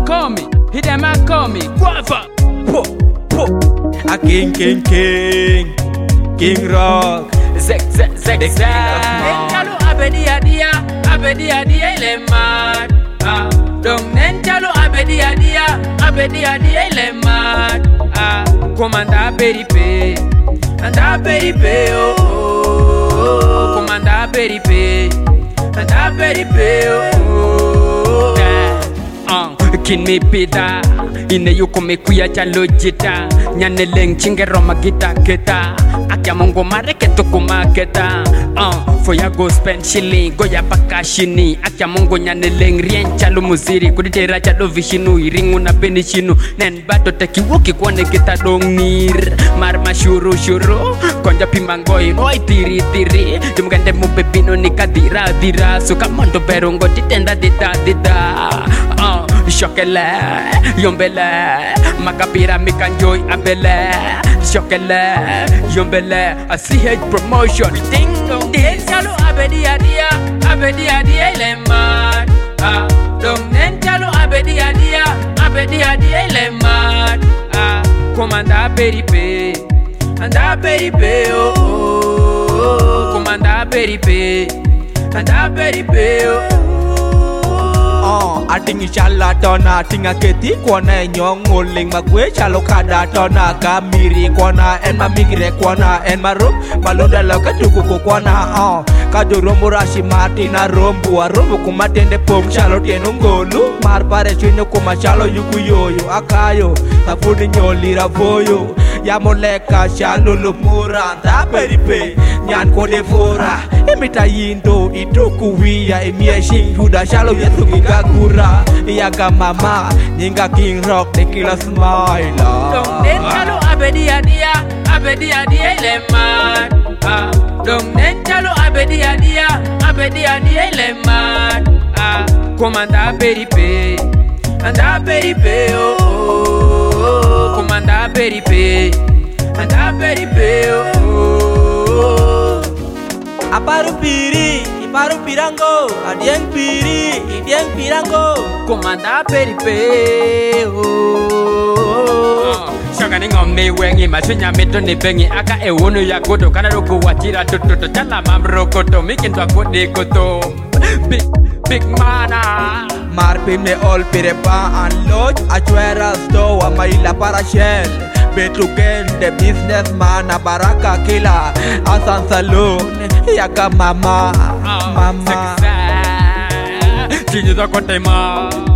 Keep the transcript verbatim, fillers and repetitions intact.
call me, he them a call me Guava. Po, po. A king, king, king, King Rock. Zek, zek, zek, zek. Nenchalo abedi adia, abedi adia ile mad. Ah, dong nenchalo abedi adia, abedi adia ile mad. Ah, komanda peripe, anda peripe oh oh. Komanda peripe, anda peripe oh oh. Ah, kin me pita, ine yuko me kuya chalo jita, nyane leng chingero magita keta. Akia mongo mare keto kumaketa. Uh, for ya go spend shilling, go ya paka shini. Akia mongo nyane leng rien chalo muziri. Kuditera chalo vishinu, iringu na beni shinu. Nen bato teki woki kwane kita dong nir. Marma shuru shuru, konja pimangoi oi tiri tiri. Jumgande mubebino nikadira dira. Suka mondo berongo titenda dita dita. Uh, shokele, yombele, makapira mikanjoy abele. Shokele, yombele, a C H promotion. Ding dong, nenchalo abedi adia, abedi adia ile mad. Ah, dong nenchalo abedi adia, abedi adia ile mad. Ah, komanda peripe, anda peripe oh oh. Komanda peripe, anda peripe oh. Oh, ating chala tona tinga keti kwana nyong ngoling magwe chalo kada tona kamiri kwana en mamigre kwana en marum malunda loka tuku kwana oh kaduro murashi martina rombu arombu kumatende pom chalo tieno ngolu mar pare chunyo kuma chalo yuku yoyo akayo tafuni nyoli ravoyo ya moleka chalo lumura nda peripe nyan kode fora emita yindo itoku wiya emie shinguda chalo yetu gigagura yaga mama nyinga King Rock tequila smile dong nenchalo abedi adia abedi adia ile mad ah dong nenchalo abedi adia abedi adia ile mad ah komanda peripe anda peripe oh oh. Komanda peripe anda peripe oh oh. Aparu piri, iparu pirango, adieng piri, idieng pirango. Komanda peripe oh. Shagani ngombe wengi masunya meto ni bengi aka ewono ya koto kana roko wachira toto chala mamro koto mikinto akode koto. Big big mana. Marpin me all pire pa and lodge achwera store maila para shell. Betuken the businessman a baraka killer Asan Saloon Yaka mama oh, Mama Singing the kote ma